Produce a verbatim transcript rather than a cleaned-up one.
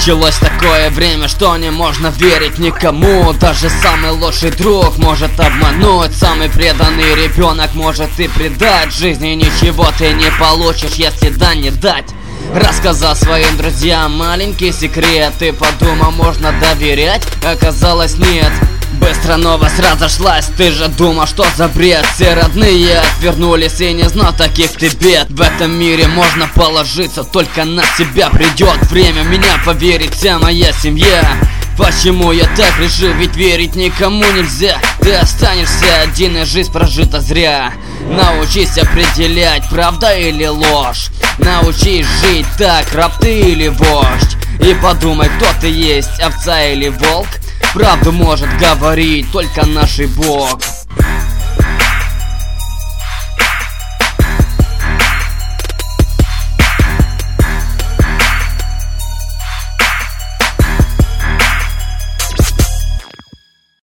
Началось такое время, что не можно верить никому. Даже самый лучший друг может обмануть. Самый преданный ребенок может и предать. В жизни ничего ты не получишь, если да не дать. Рассказал своим друзьям маленький секрет. Ты подумал, можно доверять? Оказалось, нет. Быстро новость разошлась, ты же думал, что за бред. Все родные отвернулись и не знал таких ты бед. В этом мире можно положиться, только на себя придет время меня поверить вся моя семья. Почему я так решил, ведь верить никому нельзя. Ты останешься один, и жизнь прожита зря. Научись определять, правда или ложь. Научись жить так, раб ты или вождь. И подумай, кто ты есть, овца или волк. Правду может говорить только наш Бог.